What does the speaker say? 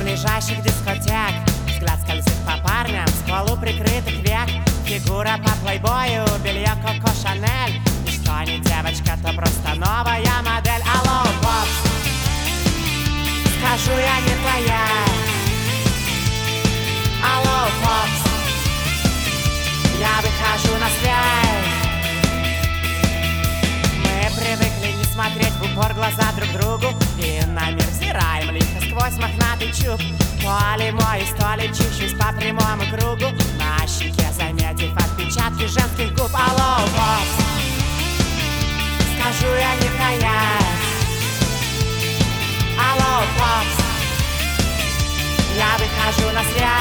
ближайших дискотек. Взгляд скользит по парням с полуприкрытых век. Фигура по плейбою, белье Коко Шанель. И что не девочка, то просто новая модель. Алло, попс, скажу, я не твоя. Алло, попс, я выхожу на связь. Мы привыкли не смотреть в упор глаза друг другу и на мир взираем лихо сквозь мохнатый чуб. То ли мой, то ли чищусь по прямому кругу, на щеке заметив отпечатки женских губ. Алло, попс, скажу, я не твоя. Алло, попс, я выхожу на связь.